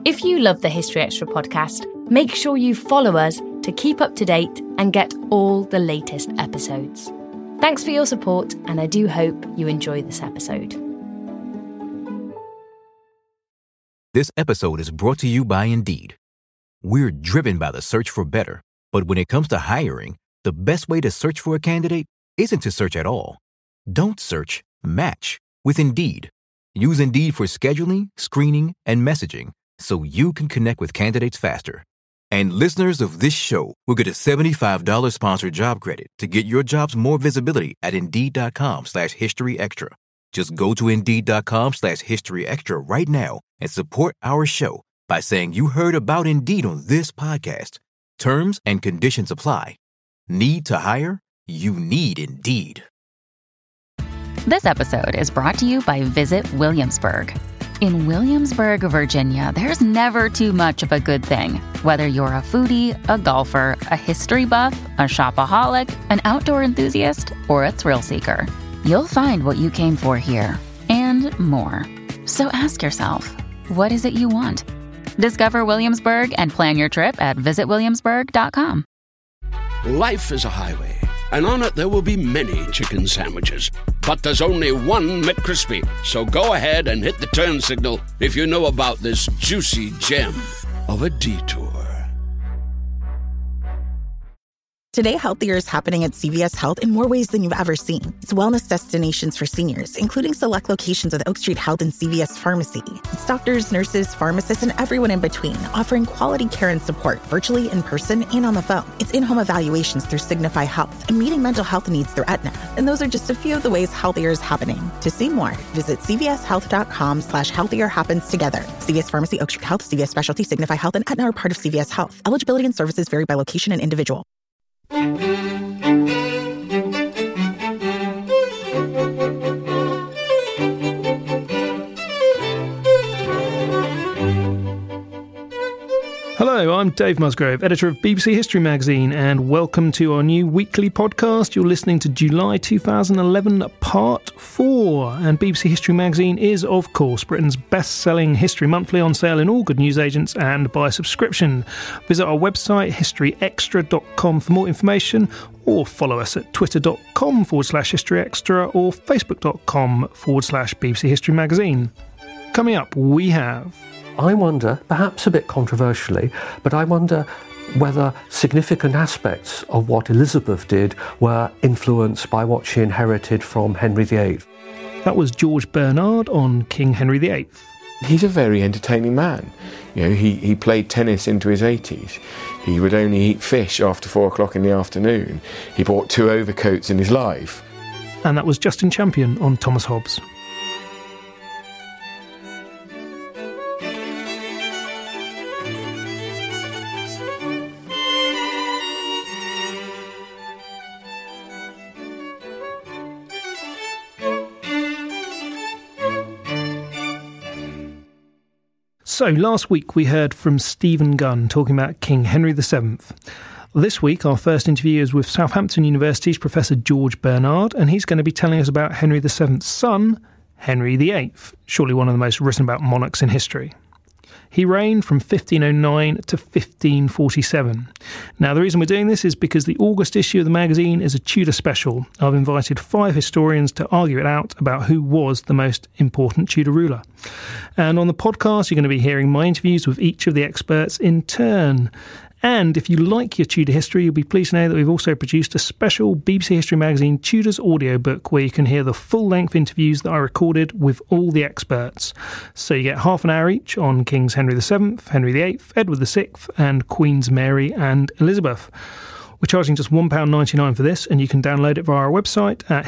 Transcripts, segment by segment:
If you love the History Extra podcast, make sure you follow us to keep up to date and get all the latest episodes. Thanks for your support, and I do hope you enjoy this episode. This episode is brought to you by Indeed. We're driven by the search for better, but when it comes to hiring, the best way to search for a candidate isn't to search at all. Don't search, match with Indeed. Use Indeed for scheduling, screening, and messaging so you can connect with candidates faster. And listeners of this show will get a $75 sponsored job credit to get your jobs more visibility at Indeed.com/HistoryExtra. Just go to Indeed.com/HistoryExtra right now and support our show by saying you heard about Indeed on this podcast. Terms and conditions apply. Need to hire? You need Indeed. This episode is brought to you by Visit Williamsburg. In Williamsburg, Virginia, there's never too much of a good thing. Whether you're a foodie, a golfer, a history buff, a shopaholic, an outdoor enthusiast, or a thrill seeker, you'll find what you came for here and more. So ask yourself, what is it you want? Discover Williamsburg and plan your trip at visitwilliamsburg.com. Life is a highway, and on it there will be many chicken sandwiches. But there's only one McCrispy. So go ahead and hit the turn signal if you know about this juicy gem of a detour. Today, Healthier is happening at CVS Health in more ways than you've ever seen. It's wellness destinations for seniors, including select locations with Oak Street Health and CVS Pharmacy. It's doctors, nurses, pharmacists, and everyone in between, offering quality care and support virtually, in person, and on the phone. It's in-home evaluations through Signify Health and meeting mental health needs through Aetna. And those are just a few of the ways Healthier is happening. To see more, visit cvshealth.com/healthier happens together. CVS Pharmacy, Oak Street Health, CVS Specialty, Signify Health, and Aetna are part of CVS Health. Eligibility and services vary by location and individual. Hello, I'm Dave Musgrove, editor of BBC History Magazine, and welcome to our new weekly podcast. You're listening to July 2011 Part 4, and BBC History Magazine is, of course, Britain's best-selling history monthly, on sale in all good newsagents and by subscription. Visit our website, historyextra.com, for more information, or follow us at twitter.com/historyextra or facebook.com/BBC History Magazine. Coming up, we have... I wonder, perhaps a bit controversially, but I wonder whether significant aspects of what Elizabeth did were influenced by what she inherited from Henry VIII. That was George Bernard on King Henry VIII. He's a very entertaining man. You know, he played tennis into his 80s. He would only eat fish after 4 o'clock in the afternoon. He bought 2 overcoats in his life. And that was Justin Champion on Thomas Hobbes. So, last week we heard from Stephen Gunn talking about King Henry VII. This week our first interview is with Southampton University's Professor George Bernard, and he's going to be telling us about Henry VII's son, Henry VIII, surely one of the most written about monarchs in history. He reigned from 1509 to 1547. Now, the reason we're doing this is because the August issue of the magazine is a Tudor special. I've invited 5 historians to argue it out about who was the most important Tudor ruler. And on the podcast, you're going to be hearing my interviews with each of the experts in turn. And if you like your Tudor history, you'll be pleased to know that we've also produced a special BBC History Magazine Tudors audiobook where you can hear the full-length interviews that I recorded with all the experts. So you get half an hour each on Kings Henry VII, Henry VIII, Edward VI and Queens Mary and Elizabeth. We're charging just £1.99 for this, and you can download it via our website at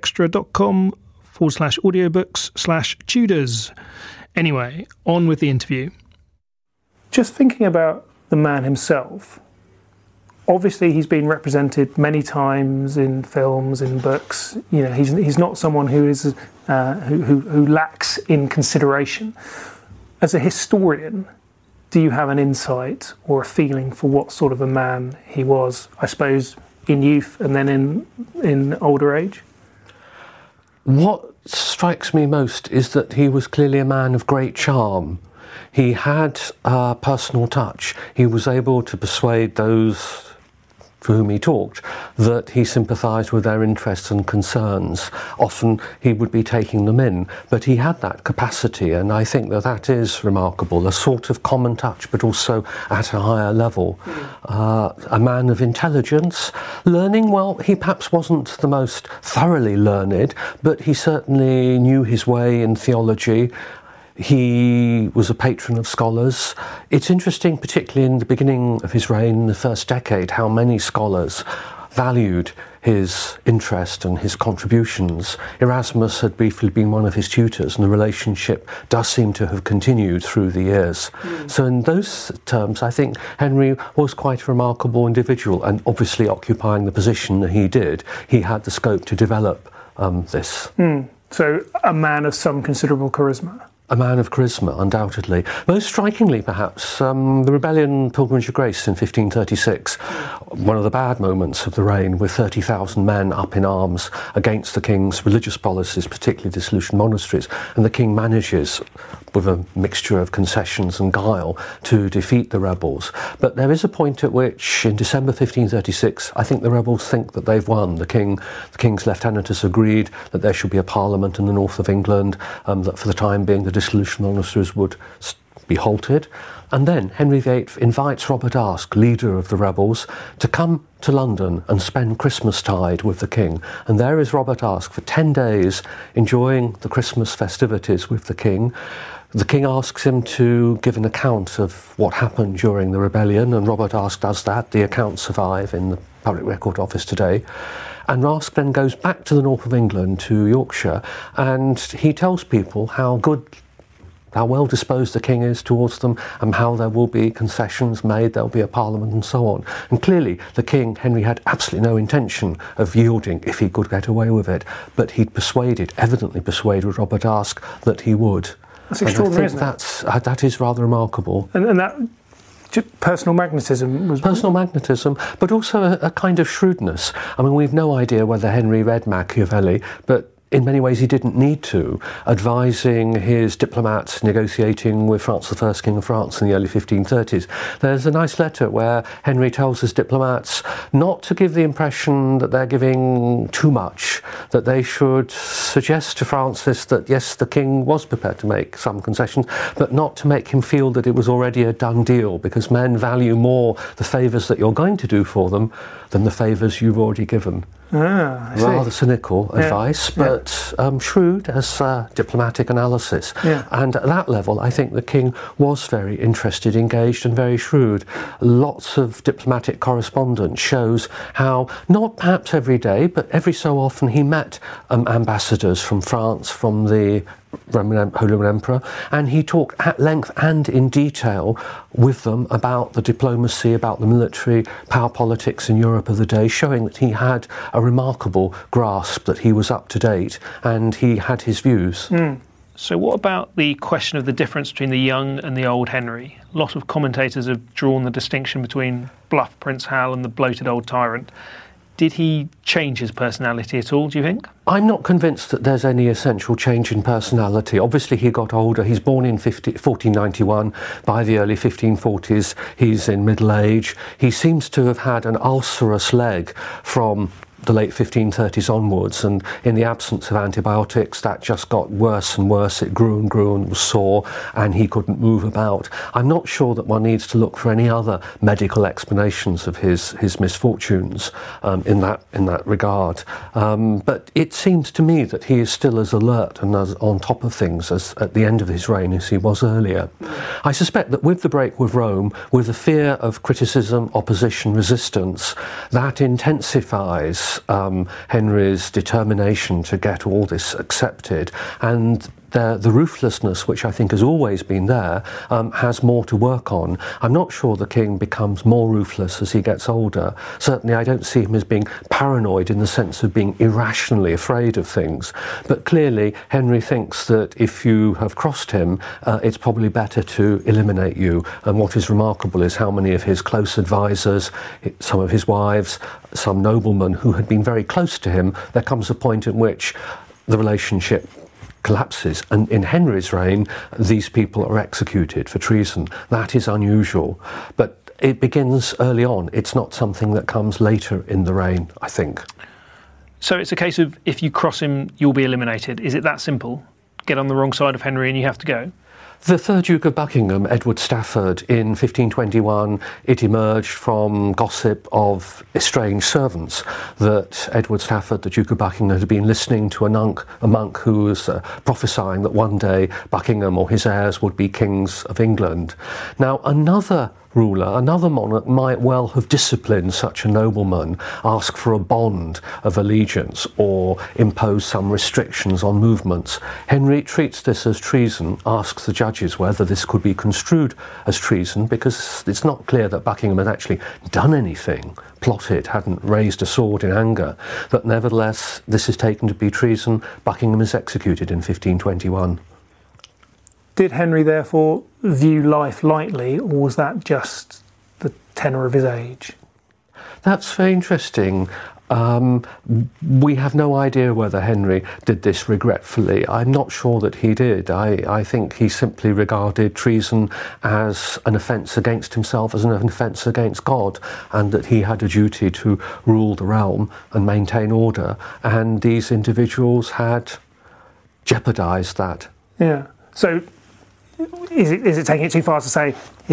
historyextra.com/audiobooks/Tudors. Anyway, on with the interview. Just thinking about the man himself, obviously he's been represented many times in films, in books. You know, he's not someone who is who lacks in consideration. As a historian, do you have an insight or a feeling for what sort of a man he was, I suppose, in youth and then in older age? What strikes me most is that he was clearly a man of great charm. He had a personal touch. He was able to persuade those for whom he talked that he sympathised with their interests and concerns. Often he would be taking them in, but he had that capacity, and I think that is remarkable, a sort of common touch, but also at a higher level. A man of intelligence, learning, well, he perhaps wasn't the most thoroughly learned, but he certainly knew his way in theology. He was a patron of scholars. It's interesting, particularly in the beginning of his reign, in the first decade, how many scholars valued his interest and his contributions. Erasmus had briefly been one of his tutors, and the relationship does seem to have continued through the years. So in those terms, I think Henry was quite a remarkable individual, and obviously occupying the position that he did, he had the scope to develop this. So a man of some considerable charisma. A man of charisma, undoubtedly. Most strikingly, perhaps, the rebellion Pilgrimage of Grace in 1536, one of the bad moments of the reign, with 30,000 men up in arms against the king's religious policies, particularly dissolution monasteries, and the king manages, with a mixture of concessions and guile, to defeat the rebels. But there is a point at which, in December 1536, I think the rebels think that they've won. The king's lieutenant has agreed that there should be a parliament in the north of England, that for the time being the dissolution monasteries would be halted. And then Henry VIII invites Robert Aske, leader of the rebels, to come to London and spend Christmastide with the king. And there is Robert Aske for 10 days enjoying the Christmas festivities with the king. The king asks him to give an account of what happened during the rebellion, and Robert Aske does that. The accounts survive in the Public Record Office today. And Aske then goes back to the north of England, to Yorkshire, and he tells people how well disposed the king is towards them, and how there will be concessions made, there'll be a parliament and so on. And clearly the king, Henry, had absolutely no intention of yielding if he could get away with it, but he'd evidently persuaded Robert Aske that he would. That's extraordinary, isn't it? That is rather remarkable. And that personal magnetism was... Personal magnetism, but also a kind of shrewdness. I mean, we've no idea whether Henry read Machiavelli, but in many ways he didn't need to, advising his diplomats negotiating with Francis I, King of France in the early 1530s. There's a nice letter where Henry tells his diplomats not to give the impression that they're giving too much, that they should suggest to Francis that yes, the king was prepared to make some concessions, but not to make him feel that it was already a done deal, because men value more the favours that you're going to do for them than the favours you've already given. Rather cynical advice, but shrewd as diplomatic analysis. And at that level, I think the king was very interested, engaged, and very shrewd. Lots of diplomatic correspondence shows how, not perhaps every day, but every so often, he met ambassadors from France, from the Holy Roman Emperor, and he talked at length and in detail with them about the diplomacy, about the military power politics in Europe of the day, showing that he had a remarkable grasp, that he was up to date, and he had his views. So what about the question of the difference between the young and the old Henry? A lot of commentators have drawn the distinction between bluff Prince Hal and the bloated old tyrant. Did he change his personality at all, do you think? I'm not convinced that there's any essential change in personality. Obviously, he got older. He's born in 1491. By the early 1540s, he's in middle age. He seems to have had an ulcerous leg from the late 1530s onwards, and in the absence of antibiotics, that just got worse and worse. It grew and grew and was sore, and he couldn't move about. I'm not sure that one needs to look for any other medical explanations of his misfortunes in that regard. But it seems to me that he is still as alert and as on top of things as at the end of his reign as he was earlier. I suspect that with the break with Rome, with the fear of criticism, opposition, resistance, that intensifies Henry's determination to get all this accepted, and the ruthlessness, which I think has always been there, has more to work on. I'm not sure the king becomes more ruthless as he gets older. Certainly I don't see him as being paranoid in the sense of being irrationally afraid of things. But clearly Henry thinks that if you have crossed him, it's probably better to eliminate you. And what is remarkable is how many of his close advisors, some of his wives, some noblemen who had been very close to him, there comes a point in which the relationship collapses. And in Henry's reign, these people are executed for treason. That is unusual. But it begins early on. It's not something that comes later in the reign, I think. So it's a case of if you cross him, you'll be eliminated. Is it that simple? Get on the wrong side of Henry and you have to go? The third Duke of Buckingham, Edward Stafford, in 1521, it emerged from gossip of estranged servants that Edward Stafford, the Duke of Buckingham, had been listening to a monk who was prophesying that one day Buckingham or his heirs would be kings of England. Now, another ruler, another monarch might well have disciplined such a nobleman, ask for a bond of allegiance or impose some restrictions on movements. Henry treats this as treason, asks the judges whether this could be construed as treason, because it's not clear that Buckingham had actually done anything, plotted, hadn't raised a sword in anger. But nevertheless, this is taken to be treason. Buckingham is executed in 1521. Did Henry therefore view life lightly, or was that just the tenor of his age? That's very interesting. We have no idea whether Henry did this regretfully. I'm not sure that he did. I think he simply regarded treason as an offence against himself, as an offence against God, and that he had a duty to rule the realm and maintain order, and these individuals had jeopardised that. Yeah. So is it taking it too far to say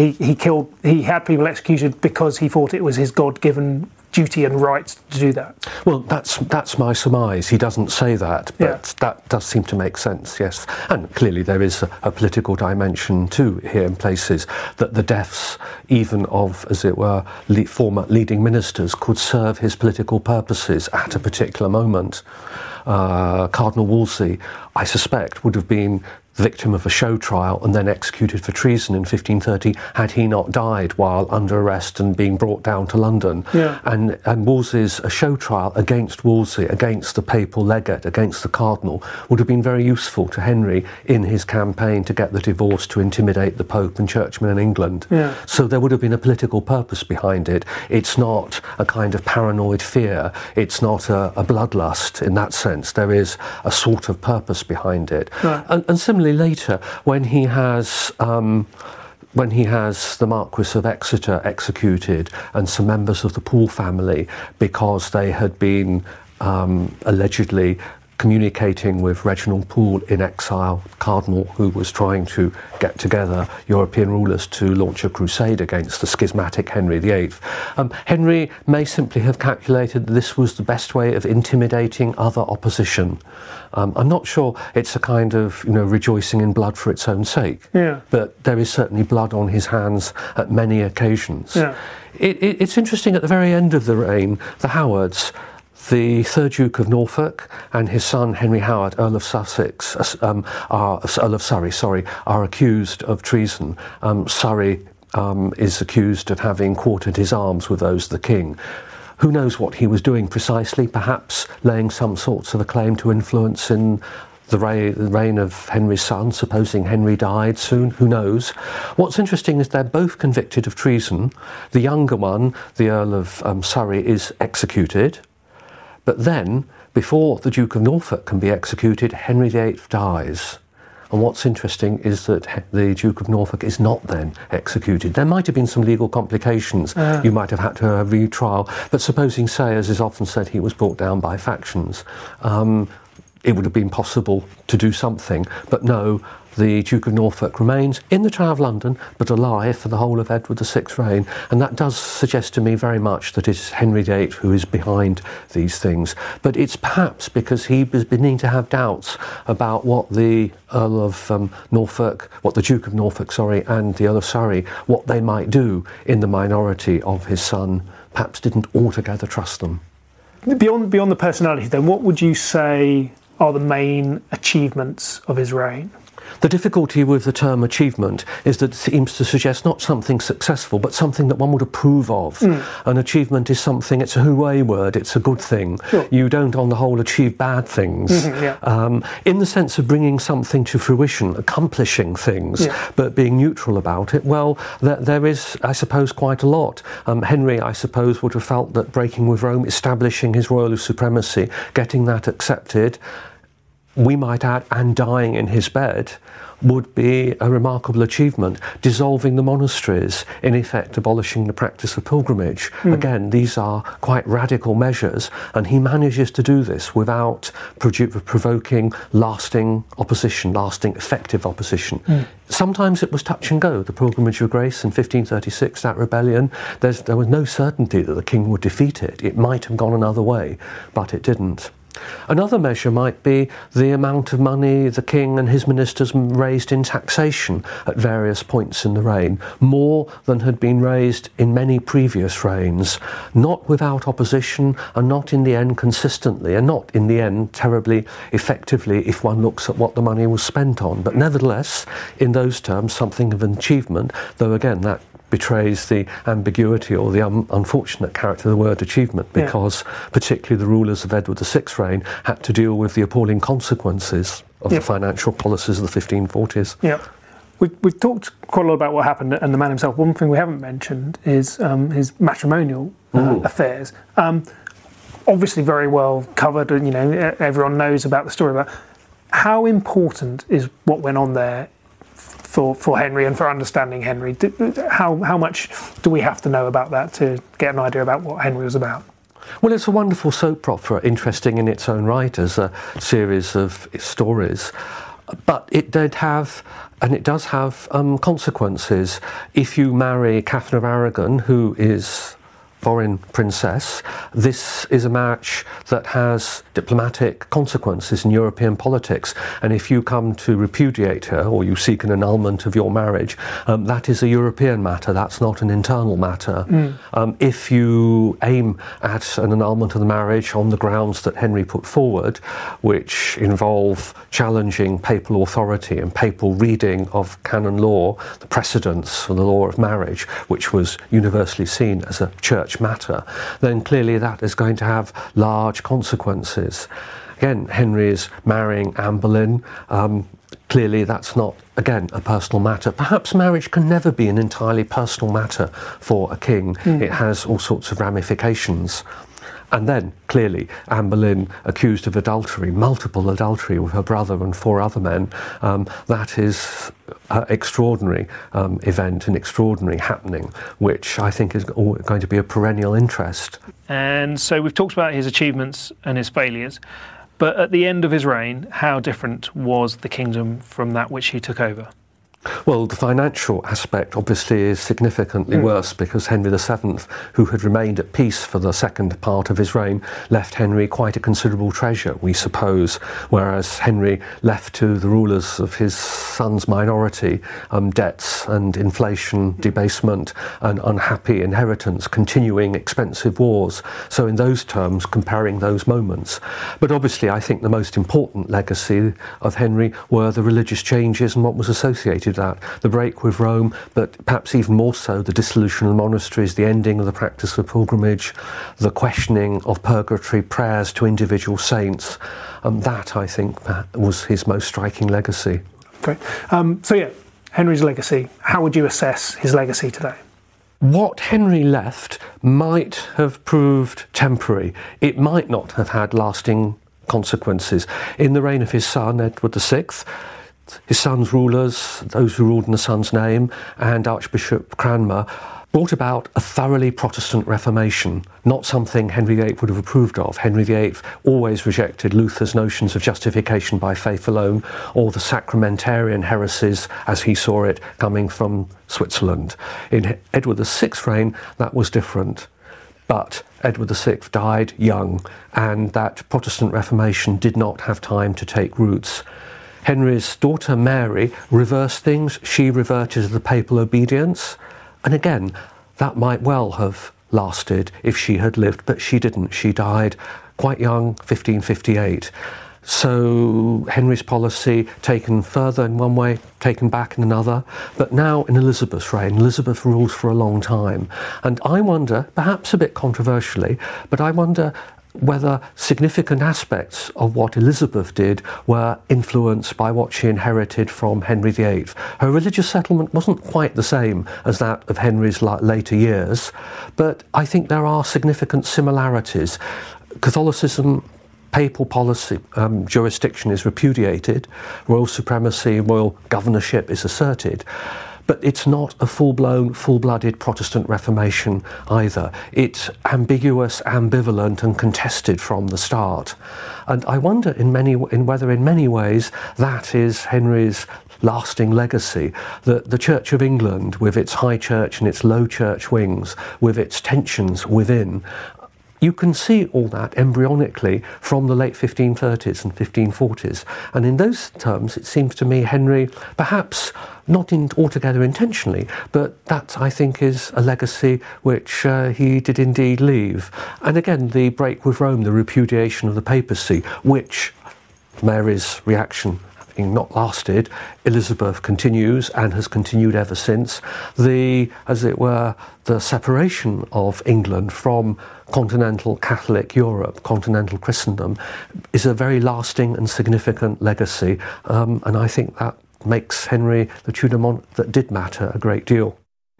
he had people executed because he thought it was his God-given duty and right to do that? Well, that's my surmise. He doesn't say that, but that does seem to make sense, yes. And clearly there is a political dimension too here in places, that the deaths even of, as it were, former leading ministers could serve his political purposes at a particular moment. Cardinal Wolsey, I suspect, would have been victim of a show trial and then executed for treason in 1530 had he not died while under arrest and being brought down to London. Yeah. And Wolsey's a show trial against Wolsey, against the papal legate, against the cardinal, would have been very useful to Henry in his campaign to get the divorce, to intimidate the Pope and churchmen in England. Yeah. So there would have been a political purpose behind it. It's not a kind of paranoid fear. It's not a bloodlust in that sense. There is a sort of purpose behind it. Right. And similarly later, when he has the Marquis of Exeter executed and some members of the Poole family because they had been allegedly communicating with Reginald Poole in exile, cardinal who was trying to get together European rulers to launch a crusade against the schismatic Henry VIII. Henry may simply have calculated that this was the best way of intimidating other opposition. I'm not sure it's a kind of, rejoicing in blood for its own sake, but there is certainly blood on his hands at many occasions. Yeah. It's interesting, at the very end of the reign, the Howards, the third Duke of Norfolk and his son Henry Howard, Earl of Surrey, are accused of treason. Surrey is accused of having quartered his arms with those of the king. Who knows what he was doing precisely? Perhaps laying some sorts of a claim to influence in the reign of Henry's son, supposing Henry died soon. Who knows? What's interesting is they're both convicted of treason. The younger one, the Earl of Surrey, is executed. But then, before the Duke of Norfolk can be executed, Henry VIII dies. And what's interesting is that the Duke of Norfolk is not then executed. There might have been some legal complications. You might have had to have a retrial. But supposing, say, as is often said, he was brought down by factions, it would have been possible to do something. But no, the Duke of Norfolk remains in the Tower of London, but alive for the whole of Edward VI's reign. And that does suggest to me very much that it's Henry VIII who is behind these things. But it's perhaps because he was beginning to have doubts about what the Earl of Norfolk, what the Duke of Norfolk, and the Earl of Surrey, what they might do in the minority of his son, perhaps didn't altogether trust them. Beyond the personality, then, what would you say are the main achievements of his reign? The difficulty with the term achievement is that it seems to suggest not something successful, but something that one would approve of. An achievement is something, it's a hooray word, it's a good thing. Sure. You don't, on the whole, achieve bad things. In the sense of bringing something to fruition, accomplishing things, but being neutral about it, well, there is, I suppose, quite a lot. Henry, I suppose, would have felt that breaking with Rome, establishing his royal supremacy, getting that accepted, we might add, and dying in his bed, would be a remarkable achievement. Dissolving the monasteries, in effect abolishing the practice of pilgrimage. Again, these are quite radical measures, and he manages to do this without provoking lasting opposition, lasting effective opposition. Sometimes it was touch and go. The Pilgrimage of Grace in 1536, that rebellion, there was no certainty that the king would defeat it. It might have gone another way, but it didn't. Another measure might be the amount of money the king and his ministers raised in taxation at various points in the reign, more than had been raised in many previous reigns, not without opposition and not in the end consistently, and not in the end terribly effectively if one looks at what the money was spent on. But nevertheless, in those terms, something of an achievement, though again that betrays the ambiguity or the unfortunate character of the word achievement, because particularly the rulers of Edward VI's reign had to deal with the appalling consequences of the financial policies of the 1540s. Yeah. We've talked quite a lot about what happened and the man himself. One thing we haven't mentioned is his matrimonial affairs. Obviously very well covered, and everyone knows about the story, but how important is what went on there for Henry and for understanding Henry? How much do we have to know about that to get an idea about what Henry was about? Well, it's a wonderful soap opera, interesting in its own right as a series of stories. But it did have, and it does have, consequences. If you marry Catherine of Aragon, who is foreign princess, this is a match that has diplomatic consequences in European politics, and if you come to repudiate her or you seek an annulment of your marriage, that is a European matter, that's not an internal matter. If you aim at an annulment of the marriage on the grounds that Henry put forward, which involve challenging papal authority and papal reading of canon law, the precedents for the law of marriage, which was universally seen as a church matter, then clearly that is going to have large consequences. Again, Henry is marrying Anne Boleyn. Clearly that's not, again, a personal matter. Perhaps marriage can never be an entirely personal matter for a king. It has all sorts of ramifications. And then, clearly, Anne Boleyn accused of adultery, multiple adultery with her brother and 4 other men. That is an extraordinary event, an extraordinary happening, which I think is going to be a perennial interest. And so we've talked about his achievements and his failures, but at the end of his reign, how different was the kingdom from that which he took over? Well, the financial aspect obviously is significantly worse, because Henry VII, who had remained at peace for the second part of his reign, left Henry quite a considerable treasure, we suppose, whereas Henry left to the rulers of his son's minority debts and inflation, debasement, and unhappy inheritance, continuing expensive wars. So in those terms, comparing those moments. But obviously I think the most important legacy of Henry were the religious changes and what was associated that, the break with Rome, but perhaps even more so the dissolution of the monasteries, the ending of the practice of pilgrimage, the questioning of purgatory prayers to individual saints. That, I think, was his most striking legacy. Great. Henry's legacy. How would you assess his legacy today? What Henry left might have proved temporary. It might not have had lasting consequences. In the reign of his son, Edward VI, his son's rulers, those who ruled in the son's name, and Archbishop Cranmer, brought about a thoroughly Protestant Reformation, not something Henry VIII would have approved of. Henry VIII always rejected Luther's notions of justification by faith alone, or the sacramentarian heresies, as he saw it, coming from Switzerland. In Edward VI's reign, that was different. But Edward VI died young, and that Protestant Reformation did not have time to take roots. Henry's daughter Mary reversed things. She reverted to the papal obedience. And again, that might well have lasted if she had lived, but she didn't. She died quite young, 1558. So Henry's policy taken further in one way, taken back in another. But now in Elizabeth's reign, Elizabeth rules for a long time. And I wonder, perhaps a bit controversially, but I wonder whether significant aspects of what Elizabeth did were influenced by what she inherited from Henry VIII. Her religious settlement wasn't quite the same as that of Henry's later years, but I think there are significant similarities. Catholicism papal policy jurisdiction is repudiated, royal supremacy, royal governorship is asserted. But it's not a full-blown, full-blooded Protestant Reformation either. It's ambiguous, ambivalent and contested from the start. And I wonder whether in many ways that is Henry's lasting legacy, that the Church of England, with its high church and its low church wings, with its tensions within, you can see all that embryonically from the late 1530s and 1540s. And in those terms, it seems to me Henry, perhaps not altogether intentionally, but that, I think, is a legacy which he did indeed leave. And again, the break with Rome, the repudiation of the papacy, which Mary's reaction having not lasted, Elizabeth continues and has continued ever since. As it were, the separation of England from continental Catholic Europe, continental Christendom, is a very lasting and significant legacy. And I think that makes Henry the Tudor monarch that did matter a great deal.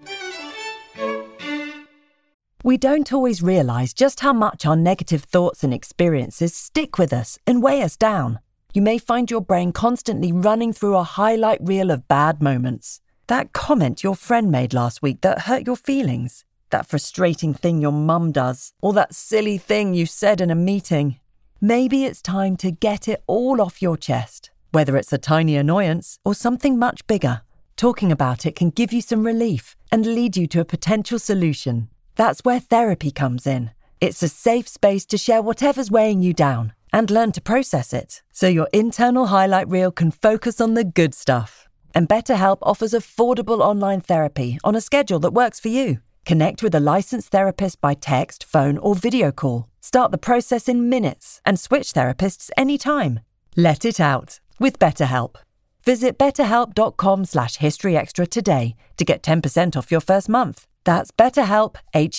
We don't always realise just how much our negative thoughts and experiences stick with us and weigh us down. You may find your brain constantly running through a highlight reel of bad moments. That comment your friend made last week that hurt your feelings. That frustrating thing your mum does. Or that silly thing you said in a meeting. Maybe it's time to get it all off your chest. Whether it's a tiny annoyance or something much bigger. Talking about it can give you some relief and lead you to a potential solution. That's where therapy comes in. It's a safe space to share whatever's weighing you down and learn to process it, so your internal highlight reel can focus on the good stuff. And BetterHelp offers affordable online therapy on a schedule that works for you. Connect with a licensed therapist by text, phone, or video call. Start the process in minutes and switch therapists anytime. Let it out with BetterHelp. Visit betterhelp.com/historyextra today to get 10% off your first month. That's BetterHelp,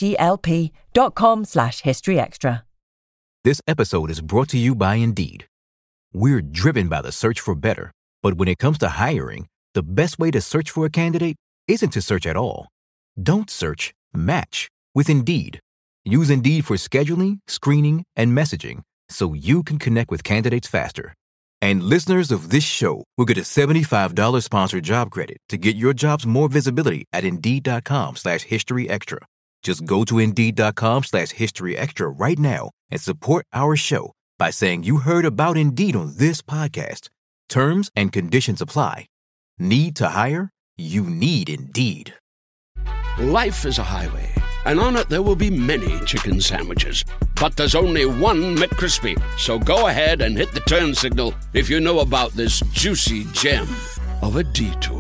HELP.com/historyextra. This episode is brought to you by Indeed. We're driven by the search for better, but when it comes to hiring, the best way to search for a candidate isn't to search at all. Don't search, match with Indeed. Use Indeed for scheduling, screening, and messaging so you can connect with candidates faster. And listeners of this show will get a $75 sponsored job credit to get your jobs more visibility at Indeed.com/historyextra. Just go to Indeed.com/historyextra right now and support our show by saying you heard about Indeed on this podcast. Terms and conditions apply. Need to hire? You need Indeed. Life is a highway, and on it there will be many chicken sandwiches. But there's only one McCrispy. So go ahead and hit the turn signal if you know about this juicy gem of a detour.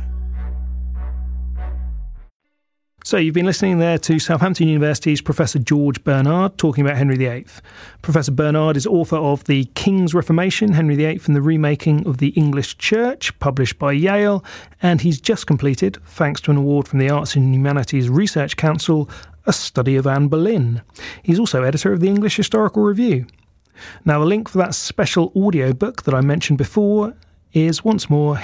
So you've been listening there to Southampton University's Professor George Bernard talking about Henry VIII. Professor Bernard is author of The King's Reformation, Henry VIII and the Remaking of the English Church, published by Yale, and he's just completed, thanks to an award from the Arts and Humanities Research Council, a study of Anne Boleyn. He's also editor of the English Historical Review. Now the link for that special audiobook that I mentioned before is once more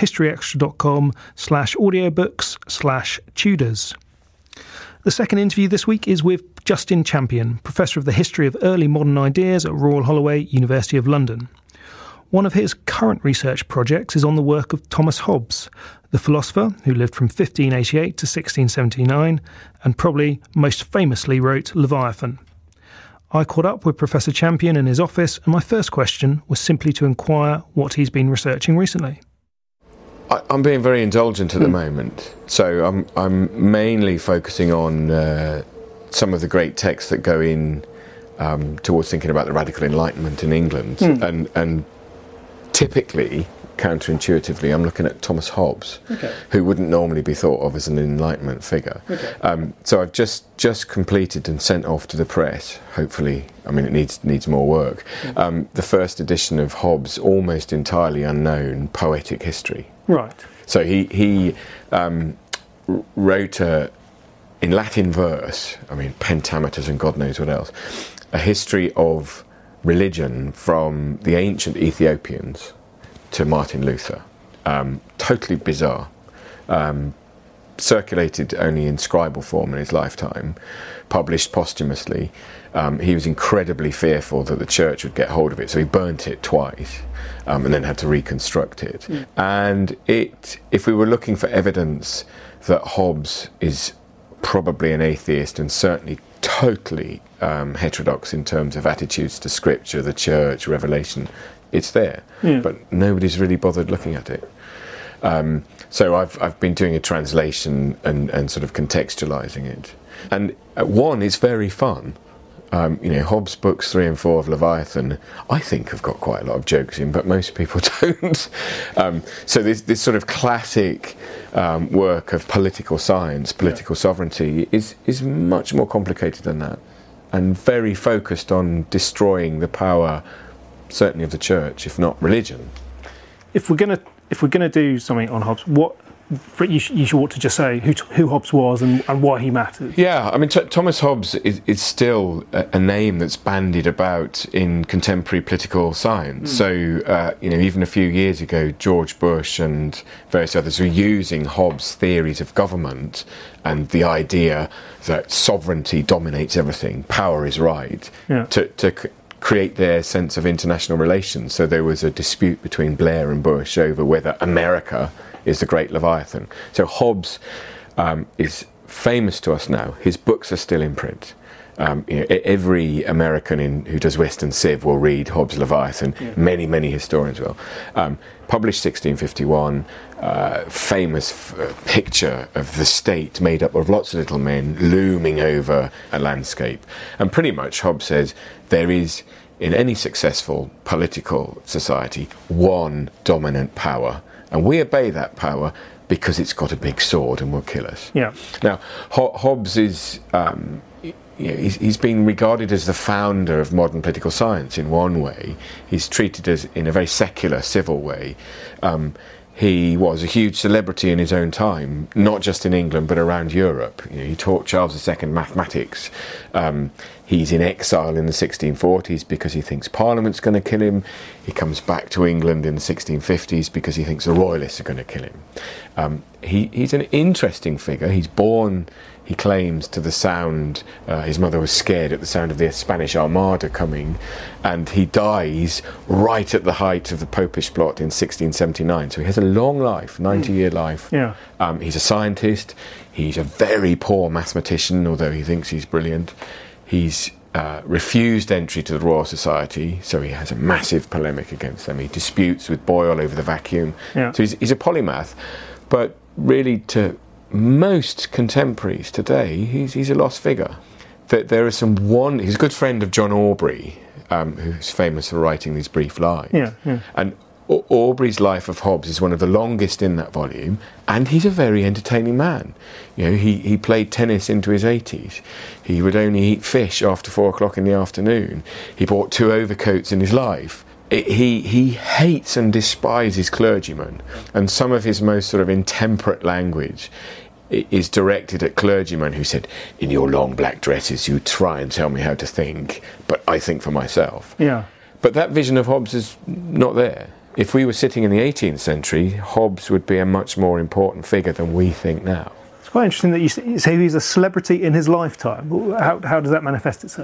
historyextra.com/audiobooks/Tudors. The second interview this week is with Justin Champion, Professor of the History of Early Modern Ideas at Royal Holloway, University of London. One of his current research projects is on the work of Thomas Hobbes, the philosopher who lived from 1588 to 1679 and probably most famously wrote Leviathan. I caught up with Professor Champion in his office, and my first question was simply to inquire what he's been researching recently. I'm being very indulgent at the moment, so I'm mainly focusing on some of the great texts that go in towards thinking about the radical Enlightenment in England, and typically, counterintuitively, I'm looking at Thomas Hobbes, who wouldn't normally be thought of as an Enlightenment figure. So I've just completed and sent off to the press. Hopefully, I mean it needs more work. The first edition of Hobbes' almost entirely unknown poetic history. Right. So he wrote in Latin verse, I mean pentameters and God knows what else, a history of religion from the ancient Ethiopians to Martin Luther. Totally bizarre. circulated only in scribal form in his lifetime, published posthumously. He was incredibly fearful that the church would get hold of it, so he burnt it twice and then had to reconstruct it. And if we were looking for evidence that Hobbes is probably an atheist and certainly totally heterodox in terms of attitudes to scripture, the church, revelation, it's there. But nobody's really bothered looking at it. So I've been doing a translation and sort of contextualising it. And one is very fun. Hobbes' books 3 and 4 of Leviathan, I think, have got quite a lot of jokes in, but most people don't. So this sort of classic work of political science, political sovereignty, is much more complicated than that, and very focused on destroying the power, certainly of the church, if not religion. If we're gonna do something on Hobbes, you should ought to just say who Hobbes was and why he mattered. Yeah, I mean, Thomas Hobbes is still a name that's bandied about in contemporary political science. So, even a few years ago, George Bush and various others were using Hobbes' theories of government and the idea that sovereignty dominates everything, power is right, to create their sense of international relations. So there was a dispute between Blair and Bush over whether America is the great Leviathan. So Hobbes is famous to us now. His books are still in print. Every American who does Western Civ will read Hobbes' Leviathan. Many historians will. Published 1651, famous picture of the state made up of lots of little men looming over a landscape. And pretty much Hobbes says there is, in any successful political society, one dominant power, and we obey that power because it's got a big sword and will kill us. Now, Hobbes is he's been regarded as the founder of modern political science in one way. He's treated as in a very secular, civil way. He was a huge celebrity in his own time, not just in England but around Europe. He taught Charles II mathematics. He's in exile in the 1640s because he thinks Parliament's going to kill him. He comes back to England in the 1650s because he thinks the Royalists are going to kill him. He's an interesting figure. He's born, he claims, to the sound, his mother was scared at the sound of the Spanish Armada coming, and he dies right at the height of the Popish plot in 1679. So he has a long life, 90-year life. He's a scientist. He's a very poor mathematician, although he thinks he's brilliant. He's refused entry to the Royal Society, so he has a massive polemic against them. He disputes with Boyle over the vacuum. So he's a polymath, but really to most contemporaries today, he's a lost figure. There are he's a good friend of John Aubrey, who's famous for writing these brief lives. And Aubrey's Life of Hobbes is one of the longest in that volume, and he's a very entertaining man. He played tennis into his 80s. He would only eat fish after 4 o'clock in the afternoon. He bought 2 overcoats in his life. He hates and despises clergymen, and some of his most sort of intemperate language is directed at clergymen who said, "In your long black dresses you try and tell me how to think, but I think for myself." But that vision of Hobbes is not there. If we were sitting in the 18th century, Hobbes would be a much more important figure than we think now. It's quite interesting that you say he's a celebrity in his lifetime. How does that manifest itself?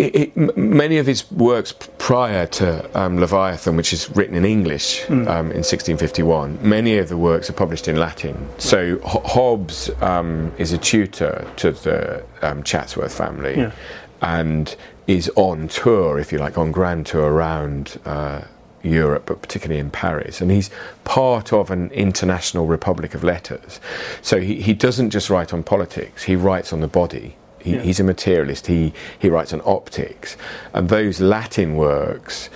Many of his works prior to Leviathan, which is written in English in 1651, many of the works are published in Latin. So Hobbes is a tutor to the Chatsworth family and is on tour, if you like, on grand tour around Europe, but particularly in Paris, and he's part of an international republic of letters. So he doesn't just write on politics, he writes on the body. He's a materialist. He writes on optics, and those Latin works,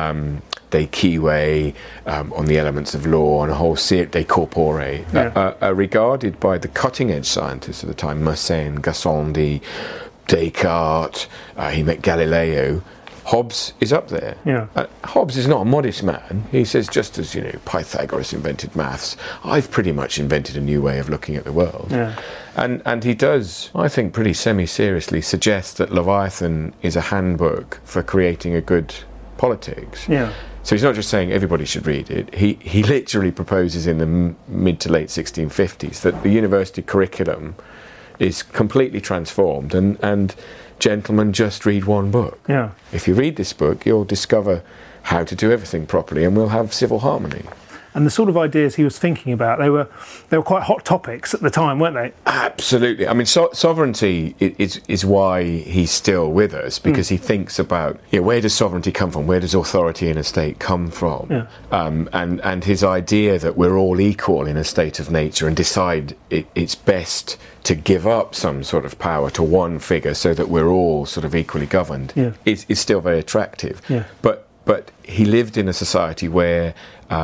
De Cive, on the elements of law, and a whole series, De Corpore, are regarded by the cutting-edge scientists of the time, Mersenne, Gassendi, Descartes, he met Galileo. Hobbes is up there. Hobbes is not a modest man. He says, just as Pythagoras invented maths, I've pretty much invented a new way of looking at the world. And he does, I think, pretty semi-seriously suggest that Leviathan is a handbook for creating a good politics. So he's not just saying everybody should read it. He literally proposes in the mid to late 1650s that the university curriculum is completely transformed, and gentlemen, just read one book. Yeah. If you read this book, you'll discover how to do everything properly, and we'll have civil harmony. And the sort of ideas he was thinking about, they were quite hot topics at the time, weren't they? Absolutely. I mean, sovereignty is why he's still with us, because he thinks about, where does sovereignty come from? Where does authority in a state come from? Yeah. And his idea that we're all equal in a state of nature and decide it's best to give up some sort of power to one figure so that we're all sort of equally governed is still very attractive. Yeah. But he lived in a society where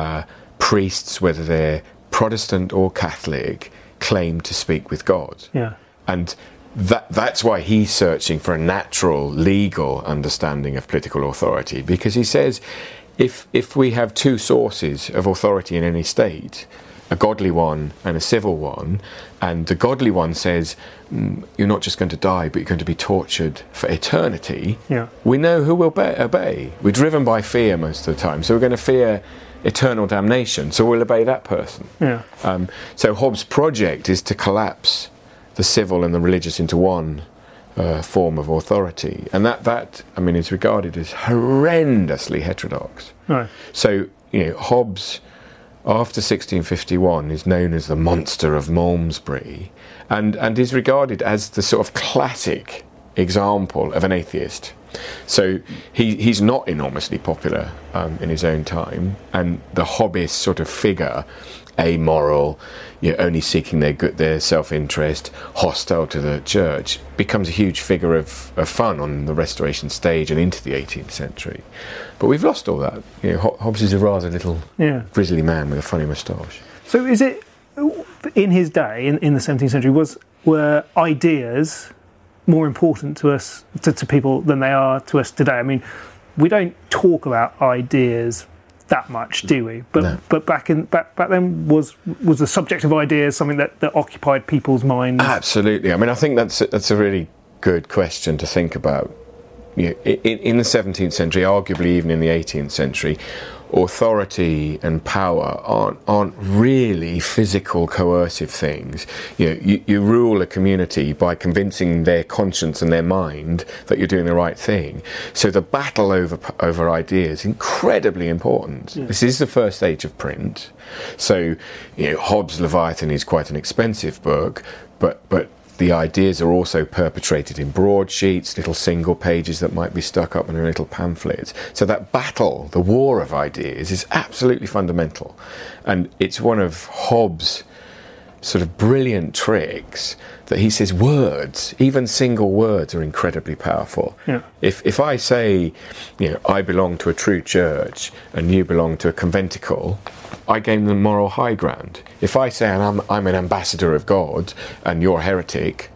priests, whether they're Protestant or Catholic, claim to speak with God. Yeah. And that's why he's searching for a natural, legal understanding of political authority, because he says if we have two sources of authority in any state, a godly one and a civil one, and the godly one says you're not just going to die, but you're going to be tortured for eternity, we know who will obey. We're driven by fear most of the time, so we're going to fear eternal damnation, so we'll obey that person. Yeah. So Hobbes' project is to collapse the civil and the religious into one form of authority, and that I mean is regarded as horrendously heterodox. Right. So Hobbes, after 1651, is known as the monster of Malmesbury, and is regarded as the sort of classic example of an atheist. So he's not enormously popular in his own time, and the Hobbist sort of figure, amoral, only seeking their self-interest, hostile to the church, becomes a huge figure of fun on the Restoration stage and into the 18th century. But we've lost all that. Hobbes is a rather little grizzly man with a funny moustache. So is it, in his day, in the 17th century, were ideas more important to us, to people, than they are to us today? I mean, we don't talk about ideas that much, do we? But no. But back then, was the subject of ideas something that occupied people's minds? Absolutely. I mean, I think that's a really good question to think about. In the 17th century, arguably even in the 18th century, authority and power aren't really physical, coercive things. You rule a community by convincing their conscience and their mind that you're doing the right thing. So the battle over ideas is incredibly important. Yeah. This is the first age of print. So Hobbes' Leviathan is quite an expensive book, but the ideas are also perpetrated in broadsheets, little single pages that might be stuck up in little pamphlets. So that battle, the war of ideas, is absolutely fundamental. And it's one of Hobbes' sort of brilliant tricks that he says words, even single words, are incredibly powerful. Yeah. If I say, I belong to a true church and you belong to a conventicle, I gain the moral high ground. If I say I'm an ambassador of God and you're a heretic,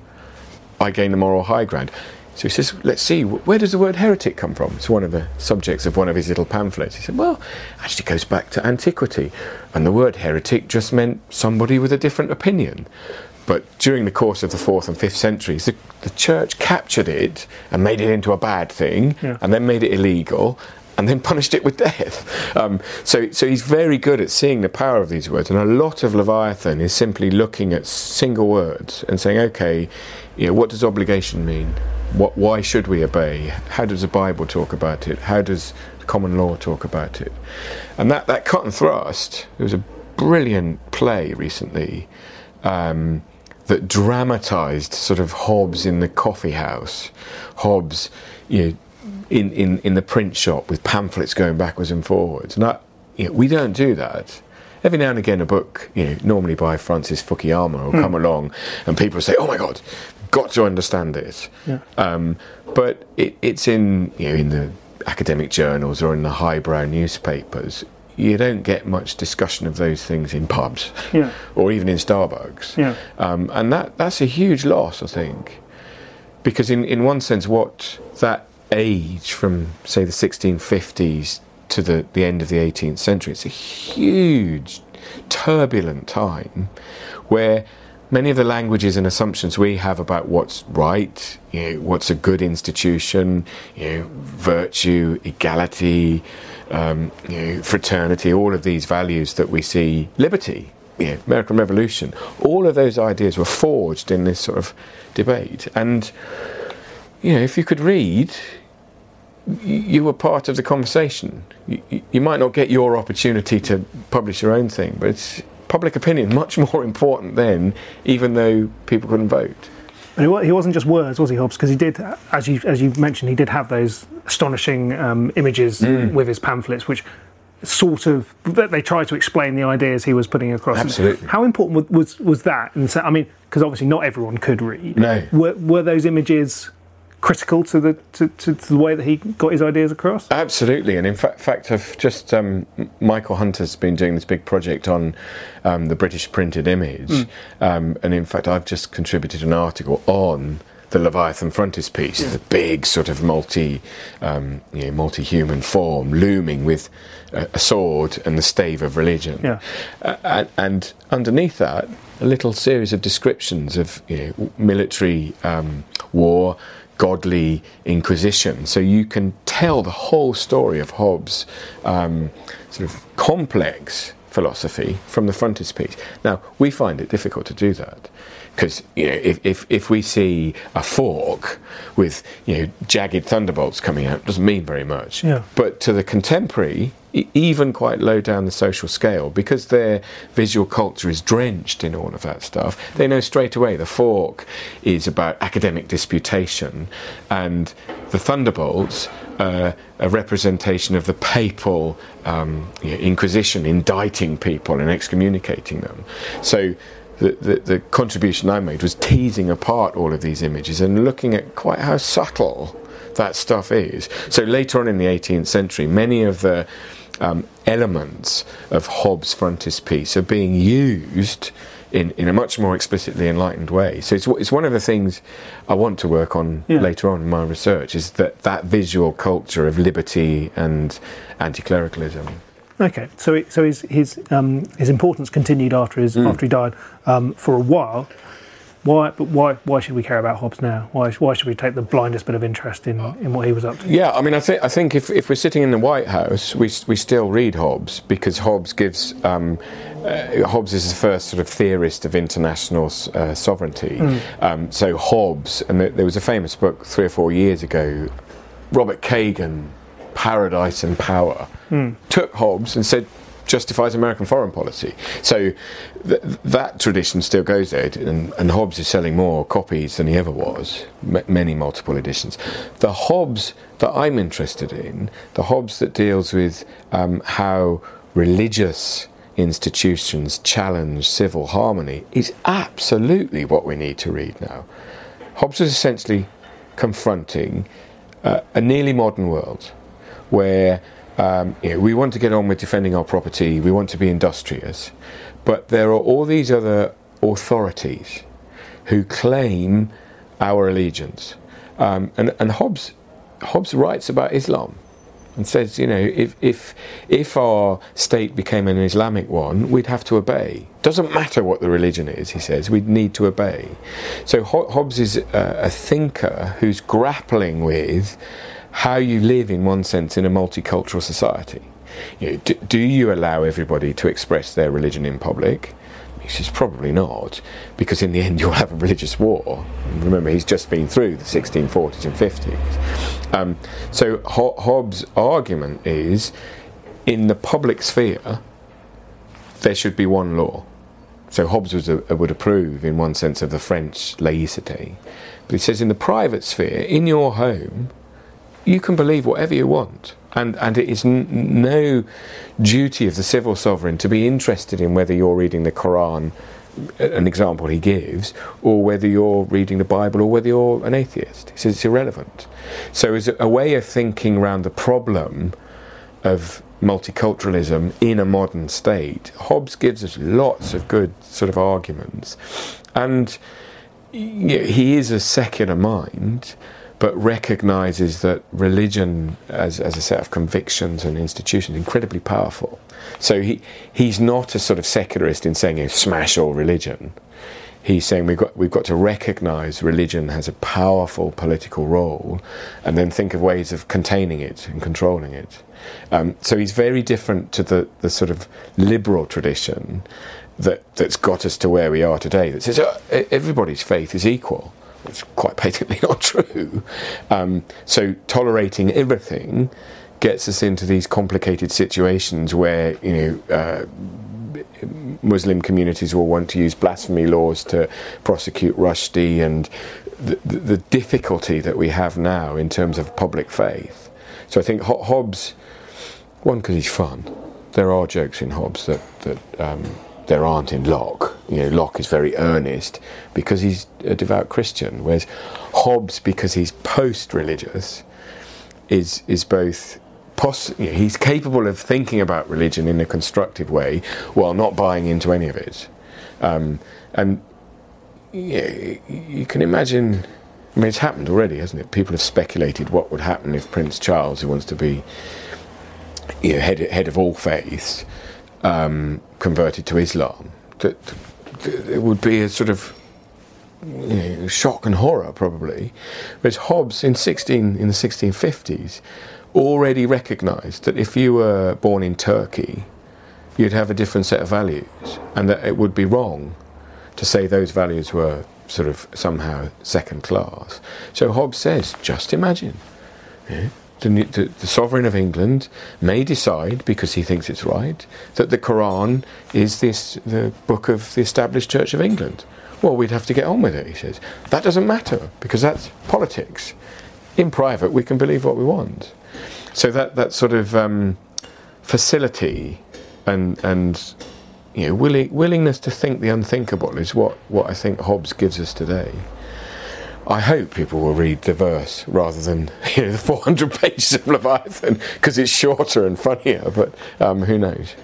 I gain the moral high ground. So he says, let's see, where does the word heretic come from? It's one of the subjects of one of his little pamphlets. He said, well, actually it goes back to antiquity, and the word heretic just meant somebody with a different opinion. But during the course of the 4th and 5th centuries, the church captured it and made it into a bad thing, and then made it illegal, and then punished it with death. So he's very good at seeing the power of these words, and a lot of Leviathan is simply looking at single words and saying, okay, what does obligation mean? Why should we obey? How does the Bible talk about it? How does the common law talk about it? And that cut and thrust, there was a brilliant play recently that dramatised sort of Hobbes in the coffee house, Hobbes, in the print shop with pamphlets going backwards and forwards. And we don't do that. Every now and again a book, normally by Francis Fukuyama, will come along and people say, oh my God, got to understand this. Yeah. But it's in the academic journals or in the highbrow newspapers. You don't get much discussion of those things in pubs or even in Starbucks. Yeah. And that's a huge loss, I think. Because in one sense, what that age from, say, the 1650s to the end of the 18th century, it's a huge, turbulent time where many of the languages and assumptions we have about what's right, what's a good institution, virtue, equality, fraternity, all of these values that we see, liberty, American Revolution, all of those ideas were forged in this sort of debate. And, if you could read, you were part of the conversation. You might not get your opportunity to publish your own thing, but it's public opinion much more important then, even though people couldn't vote. But he wasn't just words, was he, Hobbes? Because he did, as you mentioned, he did have those astonishing images with his pamphlets, which sort of, they tried to explain the ideas he was putting across. Absolutely. How important was that? And so, I mean, because obviously not everyone could read. No. Were those images critical to the way that he got his ideas across? Absolutely, and in fact I've just Michael Hunter's been doing this big project on the British printed image, and in fact I've just contributed an article on the Leviathan frontispiece, the big sort of multi-human form looming with a sword and the stave of religion, and underneath that a little series of descriptions of military war, godly inquisition. So you can tell the whole story of Hobbes' sort of complex philosophy from the frontispiece. Now, we find it difficult to do that because if we see a fork with jagged thunderbolts coming out, it doesn't mean very much. Yeah. But to the contemporary, even quite low down the social scale, because their visual culture is drenched in all of that stuff, they know straight away the fork is about academic disputation and the thunderbolts a representation of the papal Inquisition indicting people and excommunicating them. So the contribution I made was teasing apart all of these images and looking at quite how subtle that stuff is. So later on in the 18th century, many of the elements of Hobbes' frontispiece are being used in a much more explicitly enlightened way. So it's one of the things I want to work on later on in my research, is that visual culture of liberty and anti-clericalism. Okay, so his importance continued after he died for a while. Why should we care about Hobbes now? Why should we take the blindest bit of interest in what he was up to? Yeah, I mean, I think if we're sitting in the White House, we still read Hobbes, because Hobbes gives Hobbes is the first sort of theorist of international sovereignty. So Hobbes, and there was a famous book 3 or 4 years ago, Robert Kagan, Paradise and Power, took Hobbes and said, justifies American foreign policy. So that tradition still goes there, and Hobbes is selling more copies than he ever was, many multiple editions. The Hobbes that I'm interested in, the Hobbes that deals with how religious institutions challenge civil harmony, is absolutely what we need to read now. Hobbes was essentially confronting a nearly modern world where we want to get on with defending our property, we want to be industrious, but there are all these other authorities who claim our allegiance. And Hobbes writes about Islam and says, if our state became an Islamic one, we'd have to obey. Doesn't matter what the religion is, he says, we'd need to obey. So Hobbes is a thinker who's grappling with how you live, in one sense, in a multicultural society. Do you allow everybody to express their religion in public? He says probably not, because in the end you'll have a religious war. And remember, he's just been through the 1640s and 50s. So Hobbes' argument is, in the public sphere, there should be one law. So Hobbes would approve, in one sense, of the French laïcité. But he says in the private sphere, in your home, you can believe whatever you want, and it is no duty of the civil sovereign to be interested in whether you're reading the Quran, an example he gives, or whether you're reading the Bible, or whether you're an atheist. He says it's irrelevant. So as a way of thinking around the problem of multiculturalism in a modern state, Hobbes gives us lots of good sort of arguments, and he is a secular mind, but recognises that religion as a set of convictions and institutions is incredibly powerful. So he's not a sort of secularist in saying smash all religion. he's saying we've got to recognise religion has a powerful political role, and then think of ways of containing it and controlling it. So he's very different to the sort of liberal tradition that's got us to where we are today, that says everybody's faith is equal. It's quite patently not true. So tolerating everything gets us into these complicated situations where, Muslim communities will want to use blasphemy laws to prosecute Rushdie, and the difficulty that we have now in terms of public faith. So I think Hobbes, one, because he's fun. There are jokes in Hobbes that there aren't in Locke. Locke is very earnest because he's a devout Christian, whereas Hobbes, because he's post-religious, is both he's capable of thinking about religion in a constructive way while not buying into any of it. And you can imagine, it's happened already, hasn't it? People have speculated what would happen if Prince Charles, who wants to be head of all faiths, converted to Islam. It would be a sort of shock and horror, probably. Whereas Hobbes in the 1650s already recognised that if you were born in Turkey, you'd have a different set of values, and that it would be wrong to say those values were sort of somehow second class. So Hobbes says, just imagine, the sovereign of England may decide, because he thinks it's right, that the Quran is the book of the established Church of England. Well, we'd have to get on with it, he says. That doesn't matter, because that's politics. In private, we can believe what we want. So that sort of facility and willingness to think the unthinkable is what I think Hobbes gives us today. I hope people will read the verse rather than the 400 pages of Leviathan, because it's shorter and funnier, but who knows?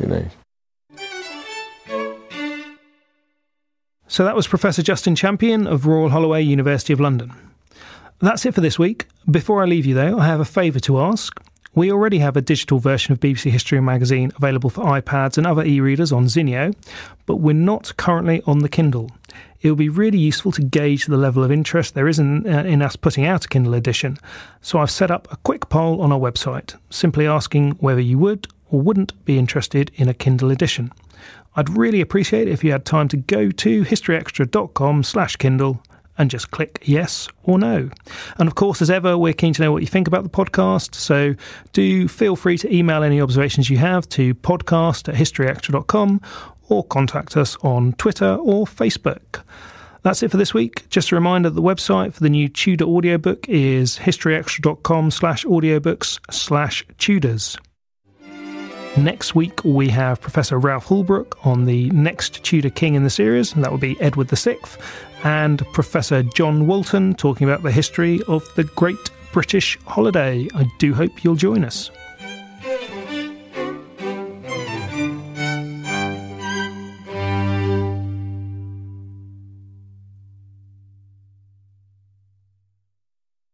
So that was Professor Justin Champion of Royal Holloway, University of London. That's it for this week. Before I leave you though, I have a favour to ask. We already have a digital version of BBC History Magazine available for iPads and other e-readers on Zinio, but we're not currently on the Kindle. It would be really useful to gauge the level of interest there is in us putting out a Kindle edition. So I've set up a quick poll on our website, simply asking whether you would or wouldn't be interested in a Kindle edition. I'd really appreciate it if you had time to go to historyextra.com/Kindle and just click yes or no. And of course, as ever, we're keen to know what you think about the podcast, so do feel free to email any observations you have to podcast@historyextra.com or contact us on Twitter or Facebook. That's it for this week. Just a reminder that the website for the new Tudor audiobook is historyextra.com/audiobooks/Tudors. Next week, we have Professor Ralph Holbrook on the next Tudor king in the series, and that will be Edward VI, and Professor John Walton talking about the history of the Great British Holiday. I do hope you'll join us.